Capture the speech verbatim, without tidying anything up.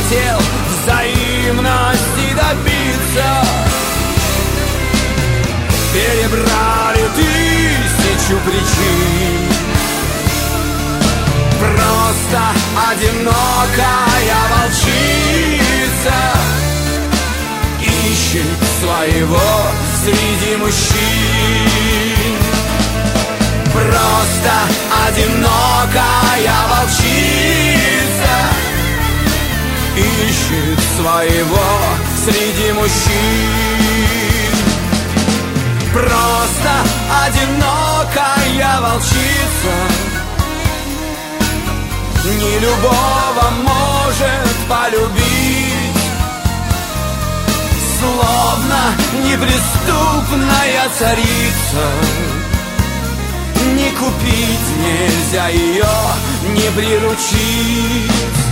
хотел взаимности добиться. Перебрали тысячу причин. Просто одинокая волчица ищет своего среди мужчин. Просто одинокая волчица ищет своего среди мужчин. Просто одинокая волчица не любого может полюбить. Словно неприступная царица, не купить нельзя ее, не приручить.